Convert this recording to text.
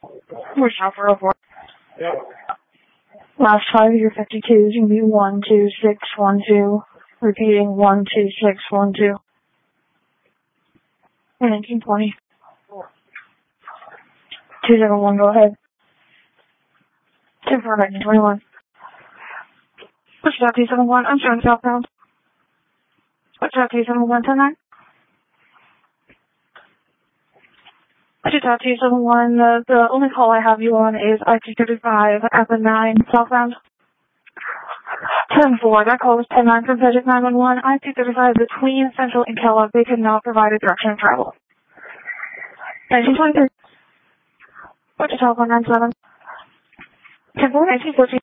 Wichita 404. Last 5 your 52 is going to be 12612. Repeating 12612. 1920. 271, go ahead. 24 1921. Wichita 271, I'm showing southbound. Wichita 271, 109. Wichita 271, the only call I have you on is I-235 at the 9 southbound. 10-4, that call was 10-9 from Paget 911. I-235 between Central and Kellogg. They could not provide a direction of travel. 1923. Wichita 197. 10-4, 1914.